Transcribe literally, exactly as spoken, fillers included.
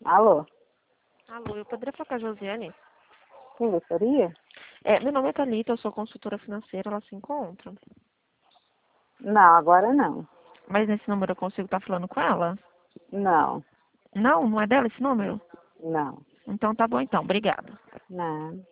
Alô? Alô, eu poderia falar com a Josiane? Quem gostaria? É, meu nome é Thalita, eu sou consultora financeira, ela se encontra. Não, agora não. Mas nesse número eu consigo estar falando com ela? Não, Não, não é dela esse número? não, Então tá bom então, obrigada. não.